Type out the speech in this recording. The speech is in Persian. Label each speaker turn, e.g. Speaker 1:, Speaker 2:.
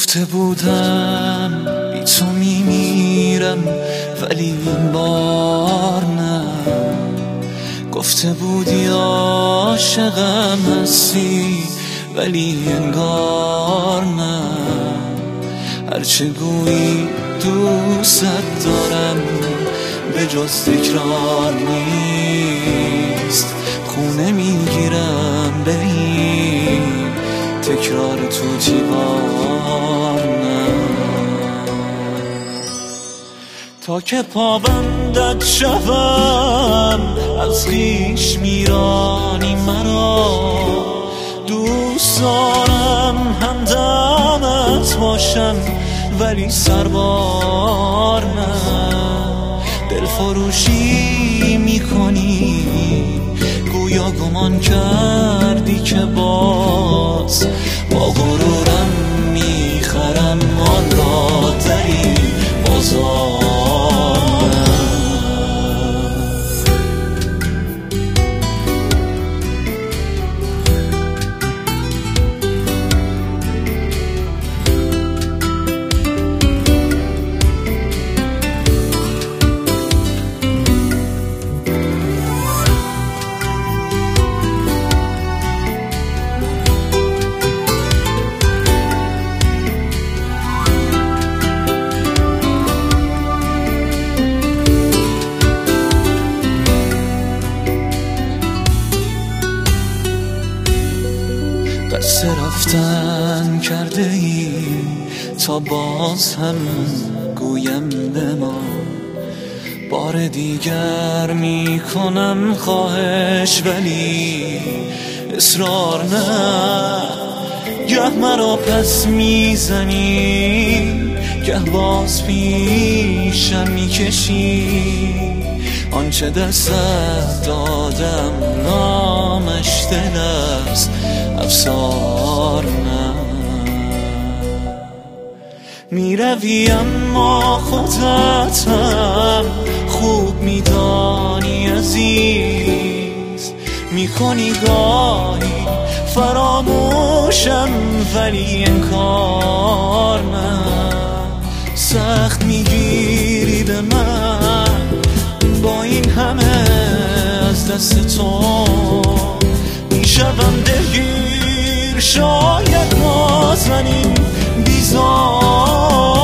Speaker 1: گفته بودم بی تو میمیرم ولی این بار نه. گفته بودی عاشقم هستی ولی انگار نه. هرچه گویی دوست دارم به جز تکرار نیست. خونه میگیرم به این تکرار توتیوار نه. تا که پابندت شوم از خویش میرانی مرا. دوست دارم همدمت باشم ولی سربار نه. دلفروشی میکنی گویا گمان کردی که باز با غرورم میخرم آن را در این بازار. قصد رفتن کرده ای تا باز هم گویم به ما. بار دیگر میکنم خواهش ولی اصرار نه. گه مرا پس میزنی گه باز پیشم میکشی. آنچه دستت دادم نامش دل است افسار نه. میروی اما خودتم خوب میدانی عزیز. میکنی گاهی فراموشم ولی انکار نه. سخت میگیری به من با این همه از دست تو. میشوم دلگیر شاید نازنین بیزار.